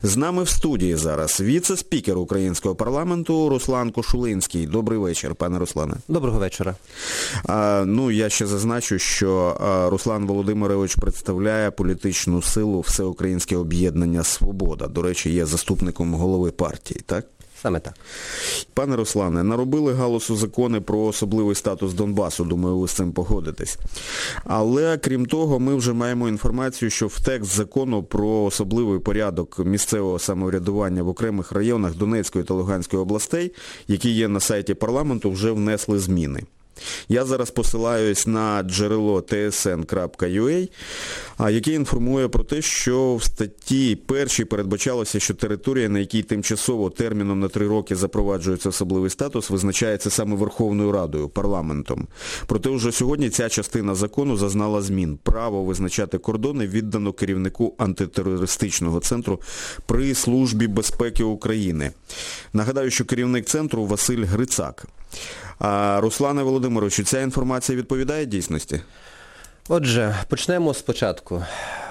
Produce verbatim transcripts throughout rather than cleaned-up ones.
З нами в студії зараз віце-спікер українського парламенту Руслан Кошулинський. Добрий вечір, пане Руслане. Доброго вечора. А, ну, я ще зазначу, що а, Руслан Володимирович представляє політичну силу Всеукраїнське об'єднання «Свобода». До речі, є заступником голови партії, так? Саме так. Пане Руслане, наробили галасу закони про особливий статус Донбасу, думаю, ви з цим погодитесь. Але, крім того, ми вже маємо інформацію, що в текст закону про особливий порядок місцевого самоврядування в окремих районах Донецької та Луганської областей, які є на сайті парламенту, вже внесли зміни. Я зараз посилаюсь на джерело те ес ен крапка ю а, яке інформує про те, що в статті першій передбачалося, що територія, на якій тимчасово терміном на три роки запроваджується особливий статус, визначається саме Верховною Радою, парламентом. Проте вже сьогодні ця частина закону зазнала змін. Право визначати кордони віддано керівнику антитерористичного центру при Службі безпеки України. Нагадаю, що керівник центру Василь Грицак. А, Руслане Володимировичу, ця інформація відповідає дійсності? Отже, почнемо спочатку.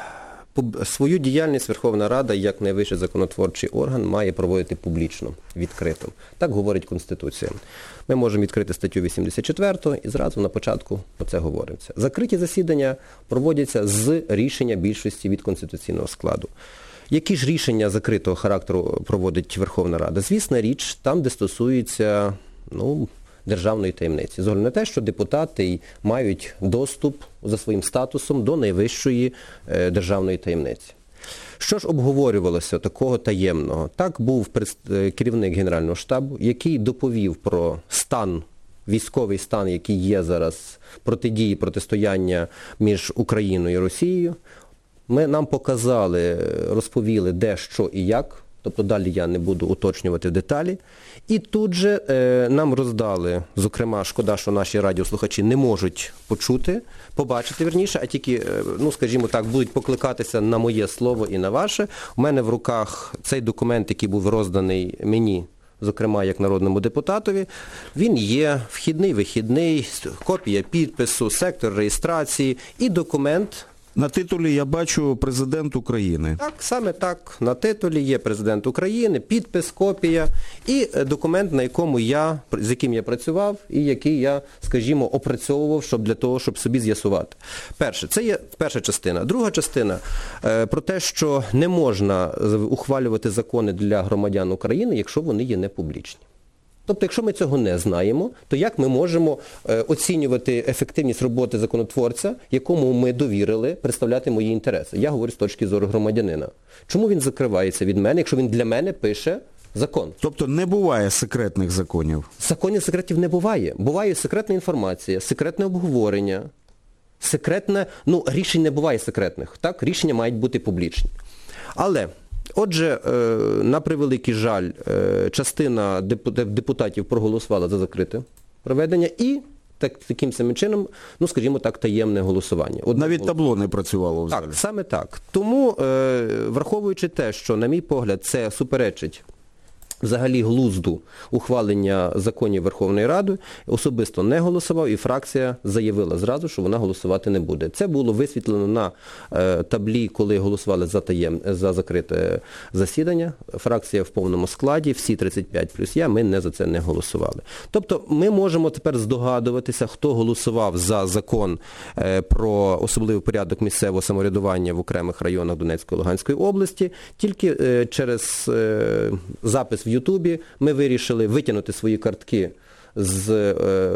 Свою діяльність Верховна Рада, як найвищий законотворчий орган, має проводити публічно, відкрито. Так говорить Конституція. Ми можемо відкрити статтю вісімдесят четверту і зразу на початку про це говориться. Закриті засідання проводяться з рішення більшості від конституційного складу. Які ж рішення закритого характеру проводить Верховна Рада? Звісна річ, там, де стосується, ну, державної таємниці. З огляду на те, що депутати мають доступ за своїм статусом до найвищої е, державної таємниці. Що ж обговорювалося такого таємного? Так, був керівник Генерального штабу, який доповів про стан, військовий стан, який є зараз протидії, протистояння між Україною і Росією. Ми, нам показали, розповіли де, що і як. Тобто далі я не буду уточнювати деталі. І тут же е, нам роздали, зокрема, шкода, що наші радіослухачі не можуть почути, побачити, вірніше, а тільки, е, ну, скажімо так, будуть покликатися на моє слово і на ваше. У мене в руках цей документ, який був розданий мені, зокрема, як народному депутатові. Він є вхідний, вихідний, копія підпису, сектор реєстрації і документ. На титулі я бачу президент України. Так, саме так. На титулі є президент України, підпис, копія і документ, на якому я, з яким я працював і який я, скажімо, опрацьовував, щоб для того, щоб собі з'ясувати. Перше, це є перша частина. Друга частина е, про те, що не можна ухвалювати закони для громадян України, якщо вони є непублічні. Тобто, якщо ми цього не знаємо, то як ми можемо е, оцінювати ефективність роботи законотворця, якому ми довірили представляти мої інтереси? Я говорю з точки зору громадянина. Чому він закривається від мене, якщо він для мене пише закон? Тобто не буває секретних законів? Законів секретів не буває. Буває секретна інформація, секретне обговорення, секретне, ну, рішень не буває секретних, так? Рішення мають бути публічні. Але... Отже, на превеликий жаль, частина депутатів проголосувала за закрите проведення і так, таким самим чином, ну, скажімо так, таємне голосування. Одна Навіть табло не працювало в залі. Так, саме так. Тому, враховуючи те, що, на мій погляд, це суперечить взагалі глузду ухвалення законів Верховної Ради, особисто не голосував, і фракція заявила зразу, що вона голосувати не буде. Це було висвітлено на е, таблі, коли голосували за, таєм, за закрите засідання. Фракція в повному складі, всі тридцять п'ять плюс я, ми не за це не голосували. Тобто ми можемо тепер здогадуватися, хто голосував за закон е, про особливий порядок місцевого самоврядування в окремих районах Донецької та Луганської області, тільки е, через е, запис в Ютубі ми вирішили витягнути свої картки з е,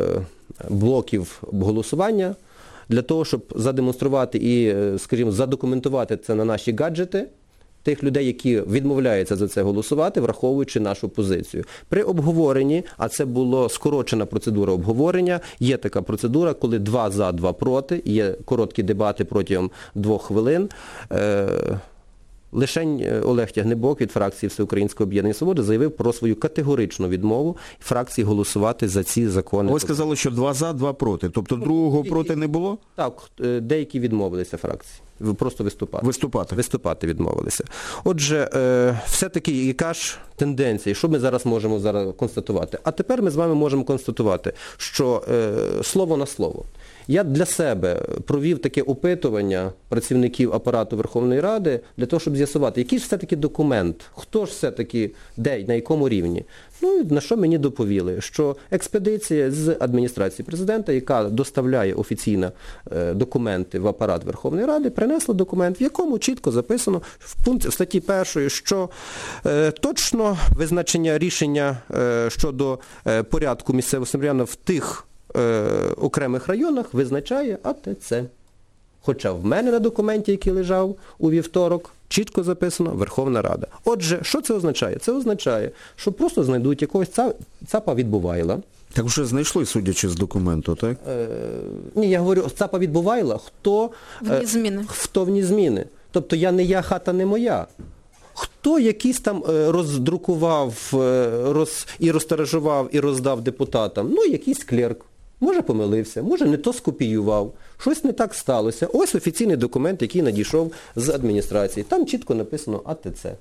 блоків голосування для того, щоб задемонструвати і, скажімо, задокументувати це на наші гаджети тих людей, які відмовляються за це голосувати, враховуючи нашу позицію. При обговоренні, а це була скорочена процедура обговорення, є така процедура, коли два за, два проти, є короткі дебати протягом двох хвилин. Е, Лишень Олег Тягнебок від фракції Всеукраїнського об'єднання «Свобода» заявив про свою категоричну відмову фракції голосувати за ці закони. Ви сказали, що два за, два проти. Тобто другого ну, проти не було? Так, деякі відмовилися фракції. Просто виступати. Виступати. Виступати відмовилися. Отже, е, все-таки яка ж тенденція, що ми зараз можемо зараз констатувати? А тепер ми з вами можемо констатувати, що е, слово на слово. Я для себе провів таке опитування працівників апарату Верховної Ради для того, щоб з'ясувати, який ж все-таки документ, хто ж все-таки, де, на якому рівні. Ну і на що мені доповіли? Що експедиція з адміністрації президента, яка доставляє офіційно е, документи в апарат Верховної Ради, принесла документ, в якому чітко записано в пункті в статті першої, що е, точно визначення рішення е, щодо е, порядку місцевого самоврядування в тих е, окремих районах визначає А Т Це. Хоча в мене на документі, який лежав у вівторок, чітко записано Верховна Рада. Отже, що це означає? Це означає, що просто знайдуть якогось ЦАПа Відбувайла. Так вже знайшли, судячи з документу, так? Е, ні, я говорю, ЦАПа Відбувайла, хто... Вні зміни. Хто вні зміни. Тобто я не я, хата не моя. Хто якийсь там роздрукував роз, і розтиражував, і роздав депутатам? Ну, якийсь клерк. Може помилився, може не то скопіював, щось не так сталося. Ось офіційний документ, який надійшов з адміністрації. Там чітко написано А Т Це.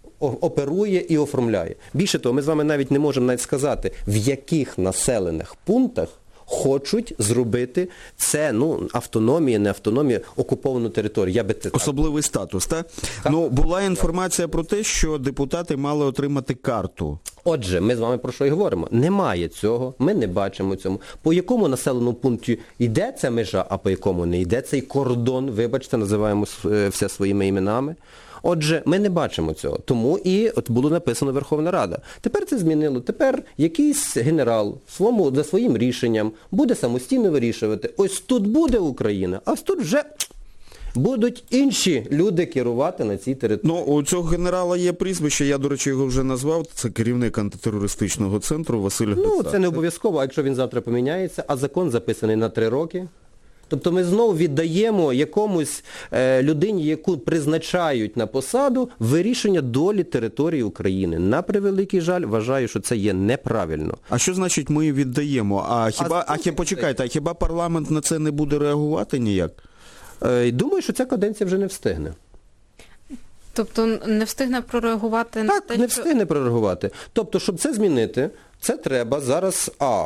Оперує і оформляє. Більше того, ми з вами навіть не можемо навіть сказати, в яких населених пунктах хочуть зробити це, ну, автономія, не автономія, окуповану територію. Я би це Особливий статус, так? так? Ну, була інформація про те, що депутати мали отримати карту. Отже, ми з вами про що і говоримо. Немає цього, ми не бачимо цьому. По якому населеному пункті йде ця межа, а по якому не йде цей кордон, вибачте, називаємо все своїми іменами. Отже, ми не бачимо цього. Тому і от було написано Верховна Рада. Тепер це змінило. Тепер якийсь генерал своєму, за своїм рішенням буде самостійно вирішувати. Ось тут буде Україна, а ось тут вже будуть інші люди керувати на цій території. Ну, у цього генерала є прізвище, я, до речі, його вже назвав. Це керівник антитерористичного центру Василь Грицак. Ну, це не обов'язково, а якщо він завтра поміняється, а закон записаний на три роки. Тобто ми знову віддаємо якомусь е, людині, яку призначають на посаду, вирішення долі території України. На превеликий жаль, вважаю, що це є неправильно. А що значить ми віддаємо? А хіба, а, а хіба, почекайте, а хіба парламент на це не буде реагувати ніяк? Е, думаю, що ця каденція вже не встигне. Тобто не встигне прореагувати на так, те, не що... встигне прореагувати. Тобто, щоб це змінити, це треба зараз, а,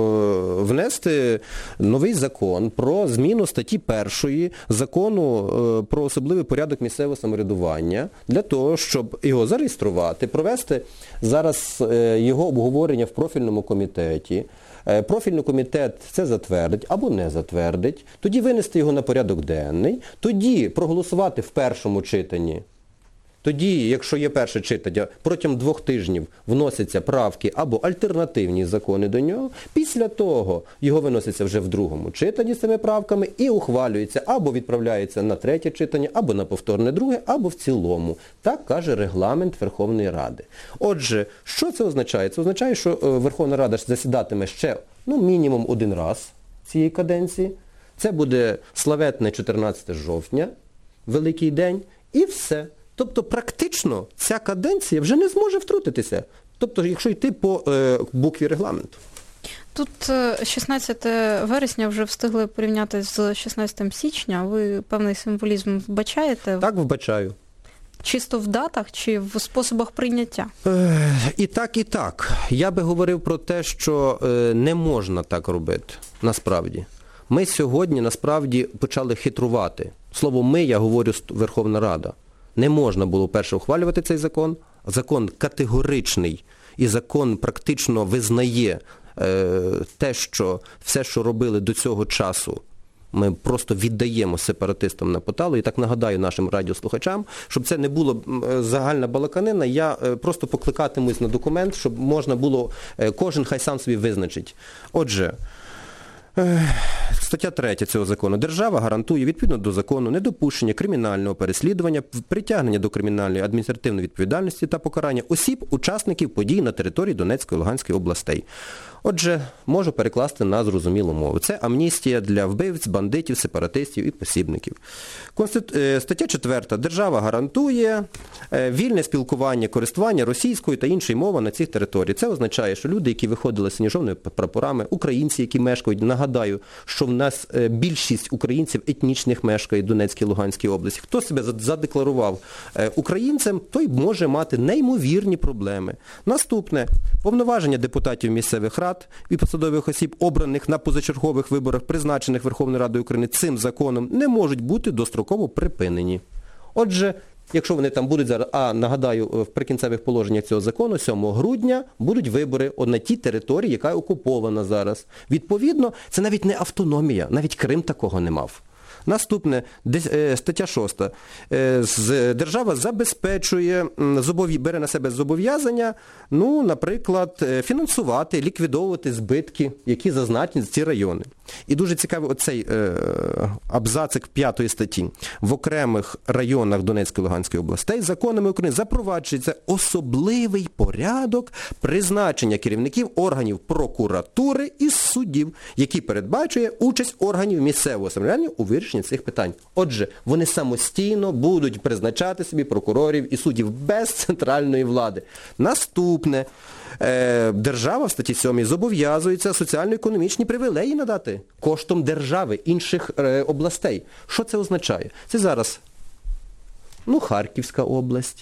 внести новий закон про зміну статті першої закону про особливий порядок місцевого самоврядування, для того, щоб його зареєструвати, провести зараз його обговорення в профільному комітеті. Профільний комітет це затвердить або не затвердить, тоді винести його на порядок денний, тоді проголосувати в першому читанні. Тоді, якщо є перше читання, протягом двох тижнів вносяться правки або альтернативні закони до нього, після того його виноситься вже в другому читанні з цими правками і ухвалюється або відправляється на третє читання, або на повторне друге, або в цілому. Так каже регламент Верховної Ради. Отже, що це означає? Це означає, що Верховна Рада засідатиме ще, ну, мінімум один раз цієї каденції. Це буде славетне чотирнадцяте жовтня, Великий день, і все. Тобто практично ця каденція вже не зможе втрутитися. Тобто, якщо йти по е, букві регламенту. Тут шістнадцяте вересня вже встигли порівняти з шістнадцятим січня. Ви певний символізм вбачаєте? Так, вбачаю. Чисто в датах чи в способах прийняття? Е, і так, і так. Я би говорив про те, що е, не можна так робити, насправді. Ми сьогодні, насправді, почали хитрувати. Слово «ми» я говорю Верховна Рада. Не можна було перше ухвалювати цей закон. Закон категоричний і закон практично визнає е, те, що все, що робили до цього часу, ми просто віддаємо сепаратистам на поталу. І так нагадаю нашим радіослухачам, щоб це не було загальна балаканина, я е, просто покликатимусь на документ, щоб можна було, е, кожен хай сам собі визначить. Отже, стаття третя цього закону. Держава гарантує відповідно до закону недопущення кримінального переслідування, притягнення до кримінальної адміністративної відповідальності та покарання осіб, учасників подій на території Донецької і Луганської областей. Отже, можу перекласти на зрозумілу мову. Це амністія для вбивць, бандитів, сепаратистів і посібників. Конститу... Стаття четверта. Держава гарантує вільне спілкування, користування російською та іншою мовою на цих територіях. Це означає, що люди, які виходили з синьо-жовтими прапорами, українці, які мешкають, нагадаю, що що в нас е, більшість українців етнічних мешкає в Донецькій і Луганській області. Хто себе задекларував е, українцем, той може мати неймовірні проблеми. Наступне. Повноваження депутатів місцевих рад і посадових осіб, обраних на позачергових виборах, призначених Верховною Радою України цим законом, не можуть бути достроково припинені. Отже, якщо вони там будуть зараз, а нагадаю, в прикінцевих положеннях цього закону сьомого грудня будуть вибори на тій території, яка окупована зараз. Відповідно, це навіть не автономія, навіть Крим такого не мав. Наступне, стаття шоста. Держава забезпечує, бере на себе зобов'язання, ну, наприклад, фінансувати, ліквідовувати збитки, які зазначені ці райони. І дуже цікавий оцей е, абзацик п'ятої статті. В окремих районах Донецької і Луганської областей законами України запроваджується особливий порядок призначення керівників органів прокуратури і суддів, який передбачує участь органів місцевого самоврядування у вирішенні цих питань. Отже, вони самостійно будуть призначати собі прокурорів і суддів без центральної влади. Наступне. Держава в статті сьомій зобов'язується соціально-економічні привілеї надати коштом держави інших е, областей. Що це означає? Це зараз, ну, Харківська область,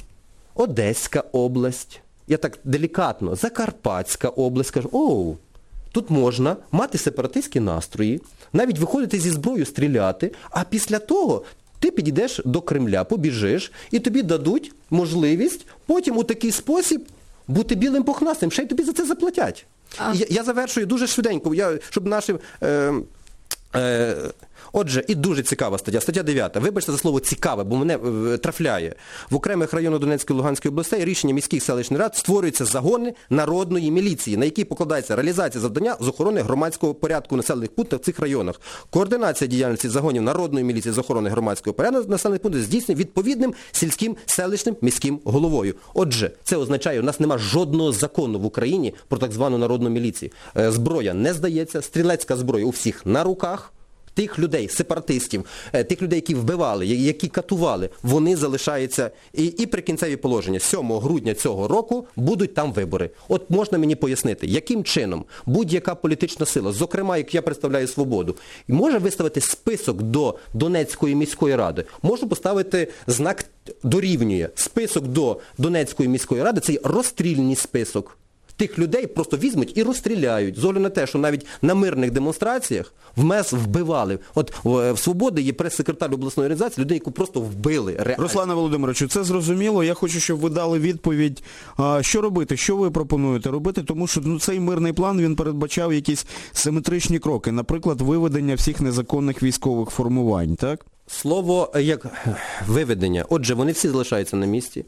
Одеська область, я так делікатно, Закарпатська область, кажу, оу, тут можна мати сепаратистські настрої, навіть виходити зі зброєю стріляти, а після того ти підійдеш до Кремля, побіжиш, і тобі дадуть можливість потім у такий спосіб бути білим пухнастим, ще й тобі за це заплатять. А... Я, я завершую дуже швиденько, я, щоб наші... Е, е, Отже, і дуже цікава стаття, стаття дев'ята. Вибачте за слово «цікаве», бо мене е, трафляє. В окремих районах Донецької і Луганської областей рішення міських селищних рад створюються загони народної міліції, на які покладається реалізація завдання з охорони громадського порядку в населених пунктах в цих районах. Координація діяльності загонів народної міліції з охорони громадського порядку в населених пунктах здійснює відповідним сільським, селищним, міським головою. Отже, це означає, у нас нема жодного закону в Україні про так звану народну міліцію. Е, зброя не здається, стрілецька зброя у всіх на руках. Тих людей, сепаратистів, тих людей, які вбивали, які катували, вони залишаються. І, і прикінцеві положення. сьомого грудня цього року будуть там вибори. От можна мені пояснити, яким чином будь-яка політична сила, зокрема, як я представляю «Свободу», може виставити список до Донецької міської ради, може поставити знак «дорівнює». Список до Донецької міської ради – це розстрільний список. Тих людей просто візьмуть і розстріляють. З огляду на те, що навіть на мирних демонстраціях в МЕС вбивали. От в «Свободи» є прес-секретар обласної організації, людей, яку просто вбили. Реально. Руслане Володимировичу, це зрозуміло. Я хочу, щоб ви дали відповідь, що робити, що ви пропонуєте робити, тому що ну, цей мирний план, він передбачав якісь симетричні кроки. Наприклад, виведення всіх незаконних військових формувань, так? Слово як виведення. Отже, вони всі залишаються на місці.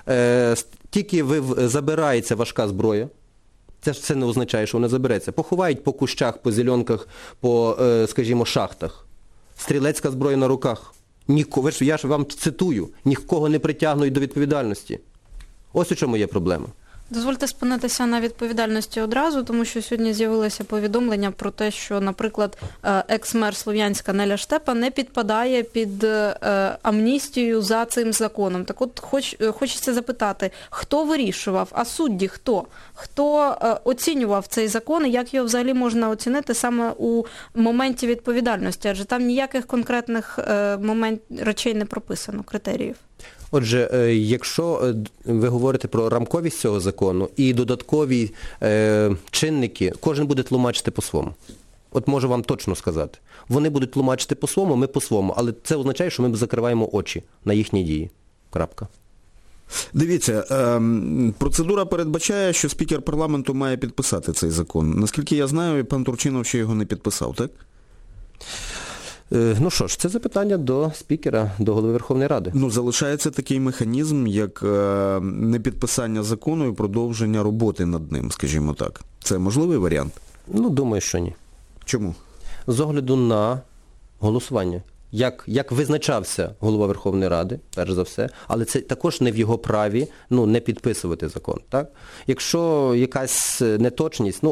Е, тільки ви, забирається важка зброя, це ж це не означає, що вона забереться. Поховають по кущах, по зеленках, по, е, скажімо, шахтах. Стрілецька зброя на руках. Ніко, я ж вам цитую, нікого не притягнуть до відповідальності. Ось у чому є проблема. Дозвольте спинитися на відповідальності одразу, тому що сьогодні з'явилося повідомлення про те, що, наприклад, екс-мер Слов'янська Неля Штепа не підпадає під амністію за цим законом. Так от хоч, хочеться запитати, хто вирішував, а судді хто? Хто оцінював цей закон і як його взагалі можна оцінити саме у моменті відповідальності? Адже там ніяких конкретних момент, речей не прописано, критеріїв. Отже, якщо ви говорите про рамковість цього закону і додаткові е, чинники, кожен буде тлумачити по-своєму. От можу вам точно сказати. Вони будуть тлумачити по-своєму, ми по-своєму, але це означає, що ми закриваємо очі на їхні дії. Крапка. Дивіться, е, процедура передбачає, що спікер парламенту має підписати цей закон. Наскільки я знаю, пан Турчинов ще його не підписав, так? Ну що ж, це запитання до спікера, до голови Верховної Ради. Ну, залишається такий механізм, як е, непідписання закону і продовження роботи над ним, скажімо так. Це можливий варіант? Ну, думаю, що ні. Чому? З огляду на голосування. Як, як визначався голова Верховної Ради, перш за все, але це також не в його праві, ну, не підписувати закон, так? Якщо якась неточність, ну,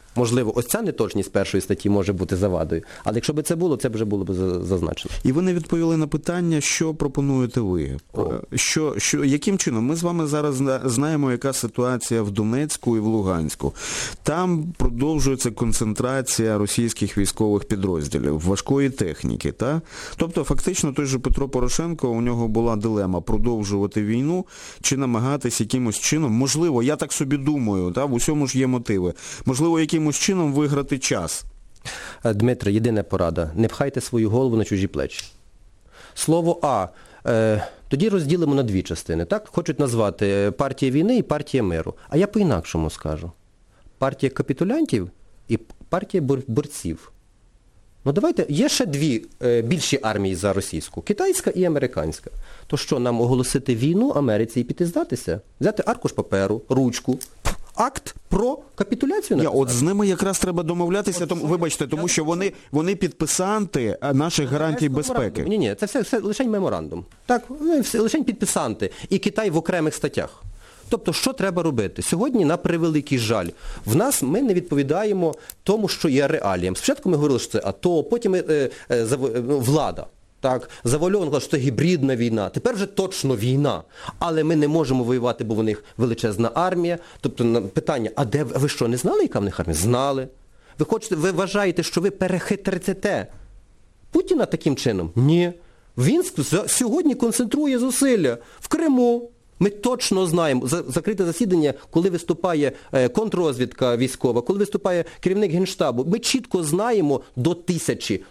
Можливо, ось ця неточність першої статті може бути завадою. Але якщо б це було, це б вже було б зазначено. І ви не відповіли на питання, що пропонуєте ви? Що, що, яким чином? Ми з вами зараз знаємо, яка ситуація в Донецьку і в Луганську. Там продовжується концентрація російських військових підрозділів, важкої техніки. Та? Тобто, фактично, той же Петро Порошенко, у нього була дилема продовжувати війну чи намагатись якимось чином, можливо, я так собі думаю, та? В усьому ж є мотиви, можливо, якимось чином виграти час. Дмитре, єдина порада. Не пхайте свою голову на чужі плечі. Слово А. Е, тоді розділимо на дві частини. Так? Хочуть назвати партія війни і партія миру. А я по-інакшому скажу. Партія капітулянтів і партія бор- борців. Ну давайте, є ще дві е, більші армії за російську. Китайська і американська. То що, нам оголосити війну Америці і піти здатися? Взяти аркуш паперу, ручку, акт про капітуляцію написати. Я, от з ними якраз треба домовлятися, тому, вибачте, тому що вони, вони підписанти наших гарантій безпеки. Ні, ні, це все, все лише меморандум. Так, все, лише підписанти. І Китай в окремих статтях. Тобто, що треба робити? Сьогодні, на превеликий жаль, в нас ми не відповідаємо тому, що є реаліям. Спочатку ми говорили, що це АТО, потім е, е, влада. Так, завальовано, що це гібридна війна. Тепер вже точно війна. Але ми не можемо воювати, бо в них величезна армія. Тобто питання, а де ви що, не знали, яка в них армія? Знали. Ви хочете, ви вважаєте, що ви перехитрите Путіна таким чином? Ні. Він сьогодні концентрує зусилля в Криму. Ми точно знаємо, закрите засідання, коли виступає контррозвідка військова, коли виступає керівник Генштабу, ми чітко знаємо до тисячі,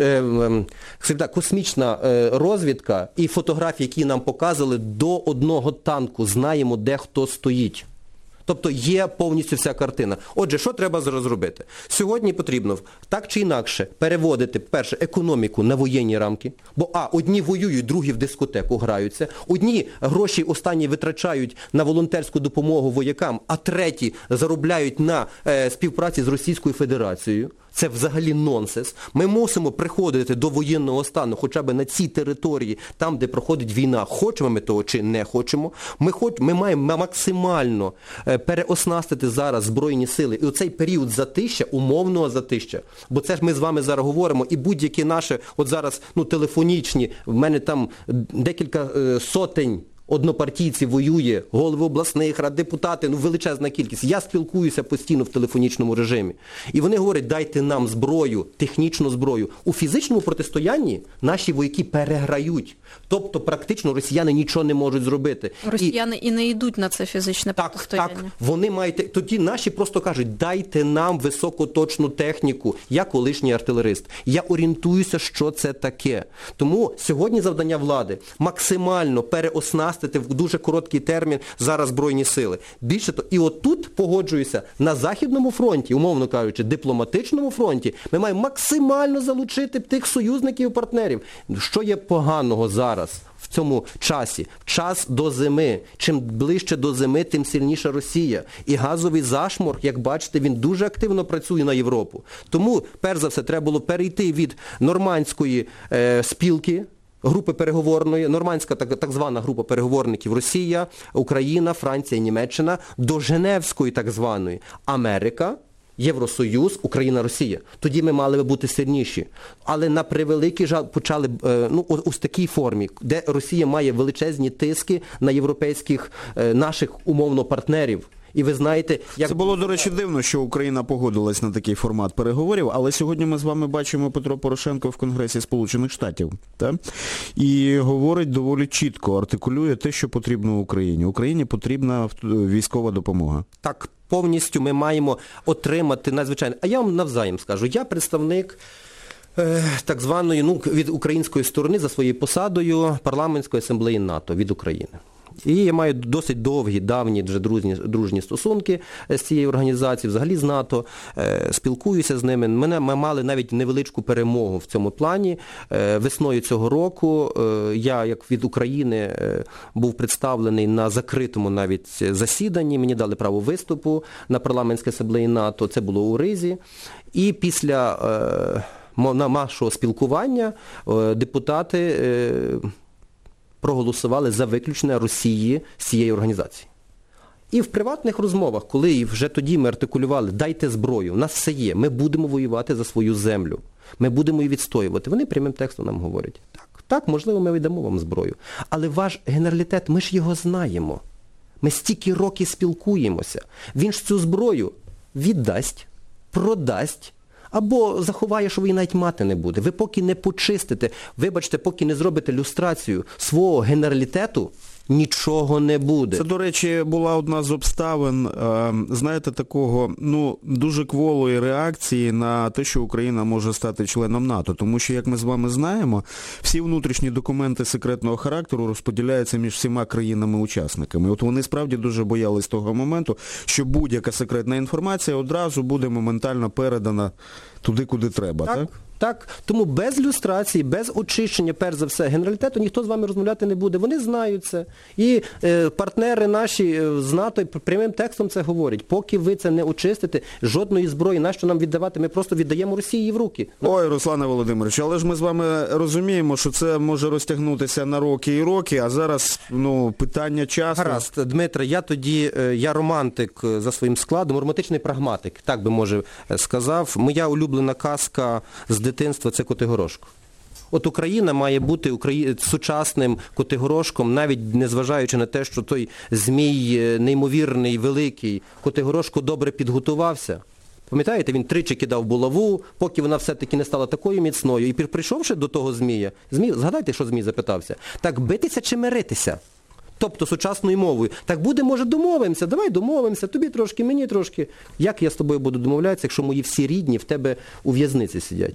космічна розвідка і фотографії, які нам показували, до одного танку, знаємо, де хто стоїть. Тобто є повністю вся картина. Отже, що треба зараз зробити? Сьогодні потрібно так чи інакше переводити, перше, економіку на воєнні рамки, бо, а, одні воюють, другі в дискотеку граються, одні гроші останні витрачають на волонтерську допомогу воякам, а треті заробляють на е, співпраці з Російською Федерацією. Це взагалі нонсенс. Ми мусимо приходити до воєнного стану хоча б на цій території, там, де проходить війна, хочемо ми того чи не хочемо. Ми, хоч, ми маємо максимально е, переоснастити зараз Збройні сили. І оцей період затища, умовного затища, бо це ж ми з вами зараз говоримо, і будь-які наші, от зараз, ну, телефонічні, в мене там декілька е, сотень однопартійці воює, голови обласних рад, депутати, ну величезна кількість. Я спілкуюся постійно в телефонічному режимі. І вони говорять, дайте нам зброю, технічну зброю. У фізичному протистоянні наші вояки переграють. Тобто практично росіяни нічого не можуть зробити. Росіяни і, і не йдуть на це фізичне так, протистояння. Так, вони мають, тоді наші просто кажуть, дайте нам високоточну техніку. Я колишній артилерист. Я орієнтуюся, що це таке. Тому сьогодні завдання влади максимально переоснастити в дуже короткий термін зараз Збройні сили. Більше то, і от тут, погоджуюся, на Західному фронті, умовно кажучи, дипломатичному фронті, ми маємо максимально залучити тих союзників і партнерів. Що є поганого зараз в цьому часі? Час до зими. Чим ближче до зими, тим сильніша Росія. І газовий зашморг, як бачите, він дуже активно працює на Європу. Тому, перш за все, треба було перейти від нормандської е, спілки, групи переговорної, нормандська так, так звана група переговорників Росія, Україна, Франція, Німеччина, до Женевської так званої Америка, Євросоюз, Україна, Росія. Тоді ми мали би бути сильніші. Але на превеликий жаль почали ну, ось в такій формі, де Росія має величезні тиски на європейських наших умовно партнерів. І ви знаєте, як... Це було, до речі, дивно, що Україна погодилась на такий формат переговорів, але сьогодні ми з вами бачимо Петро Порошенко в Конгресі Сполучених Штатів. Так? І говорить доволі чітко, артикулює те, що потрібно Україні. Україні потрібна військова допомога. Так, повністю ми маємо отримати надзвичайно. А я вам навзаєм скажу, я представник е, так званої, ну, від української сторони за своєю посадою парламентської асамблеї НАТО від України. І я маю досить довгі, давні вже дружні, дружні стосунки з цією організацією, взагалі з НАТО, е, спілкуюся з ними. Мене, ми мали навіть невеличку перемогу в цьому плані. Е, весною цього року е, я, як від України, е, був представлений на закритому навіть засіданні, мені дали право виступу на парламентській асамблеї НАТО, це було у Ризі. І після е, нашого спілкування е, депутати е, проголосували за виключення Росії з цієї організації. І в приватних розмовах, коли вже тоді ми артикулювали, дайте зброю, у нас все є, ми будемо воювати за свою землю, ми будемо її відстоювати. Вони прямим текстом нам говорять, так, так, можливо, ми віддамо вам зброю. Але ваш генералітет, ми ж його знаємо. Ми стільки років спілкуємося. Він ж цю зброю віддасть, продасть, або заховає, що ви її навіть мати не буде. Ви поки не почистите, вибачте, поки не зробите люстрацію свого генералітету, нічого не буде. Це, до речі, була одна з обставин, е, знаєте, такого, ну, дуже кволої реакції на те, що Україна може стати членом НАТО. Тому що, як ми з вами знаємо, всі внутрішні документи секретного характеру розподіляються між всіма країнами-учасниками. От вони справді дуже боялись того моменту, що будь-яка секретна інформація одразу буде моментально передана туди, куди треба, так? Так. Так, тому без люстрації, без очищення, перш за все, генералітету ніхто з вами розмовляти не буде. Вони знають це. І е, партнери наші е, з НАТО прямим текстом це говорять. Поки ви це не очистите, жодної зброї, нащо нам віддавати, ми просто віддаємо Росії в руки. Ой, Руслане Володимирович, але ж ми з вами розуміємо, що це може розтягнутися на роки і роки, а зараз, ну, питання часу. Гаразд, Дмитре, я тоді, е, я романтик за своїм складом, романтичний прагматик, так би, може, сказав. Моя улюблена казка з дитинства – це Котигорошко. От Україна має бути Украї... сучасним Котигорошком, навіть незважаючи на те, що той змій неймовірний, великий, Котигорошко добре підготувався. Пам'ятаєте, він тричі кидав булаву, поки вона все-таки не стала такою міцною. І прийшовши до того змія, змій, згадайте, що змій запитався, так битися чи миритися? Тобто сучасною мовою. Так буде, може, домовимося, давай домовимося, тобі трошки, мені трошки. Як я з тобою буду домовлятися, якщо мої всі рідні в тебе у в'язниці сидять?